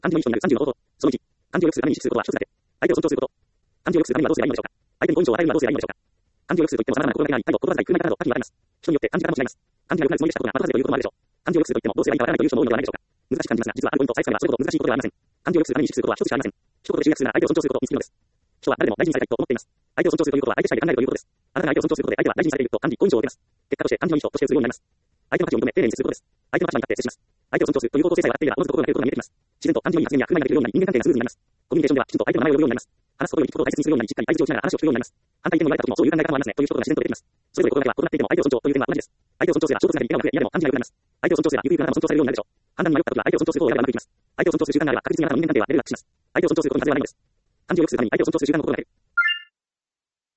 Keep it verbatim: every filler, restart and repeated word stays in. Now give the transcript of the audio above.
漢字の意味となるさんじゅうの方法。そのいち、漢字を良くするために意識することは一つだけ。相手を尊重すること。漢字を良くするためにはどうすればいいのでしょうか。相手に好印象を与えるにはどうすればいいのでしょうか。漢字を良くするといっても様々な心がけがあり、態度、言葉遣い、組み方など多岐に分かれます。人によって漢字が違います。漢字が良くなるつもりでしたことが後外れということもあるでしょう。漢字を良くするといってもどうすればいいかわからないという人も多いのではないでしょうか。難しく感じますが、実はあるポイントを押さえつければそれほど難しいことではありません。漢字を良くするために意識することは一つしかありません。一言で集約するなら相手を尊重することに尽きるのです。人は誰でも大事にされたいと思っています。相手を尊重するということは相手次第で考えるということです。あなたが相手を尊重することで相手は大事にされていると感じ、好印象を受けます。結果として漢字の意図として映るようになります。相手の価値を認め、丁寧に接することです。相手の立場に立って接します。相手を尊重するという方向性さえ分かっていれば、おのずと心がけることが見えてきます。自然と漢字の意味や発言や振る舞いができるようになり、人間関係がスムーズになります。コミュニケーションではきちんと相手の名前を呼ぶようになります。話すことより聞くことを大切にするようになり、しっかり相槌をしながら話を聞くようになります。反対意見も言われた時もそういう考え方もありますねという一言が自然と出てきます。それぞれ心がけは異なっていても相手を尊重という点は同じです。相手を尊重すれば衝突が減り、笑顔が増え、嫌でも漢字が良くなります。相手を尊重すればゆくゆくあなたも尊重されるようになるでしょう。判断に迷った時は相手を尊重する方を選べばうまくいきます。相手を尊重する習慣があれば確実にあなたの人間関係はレベルアップします。相手を尊重することには外れはないのです。漢字を良くするために相手を尊重する習慣を心がける。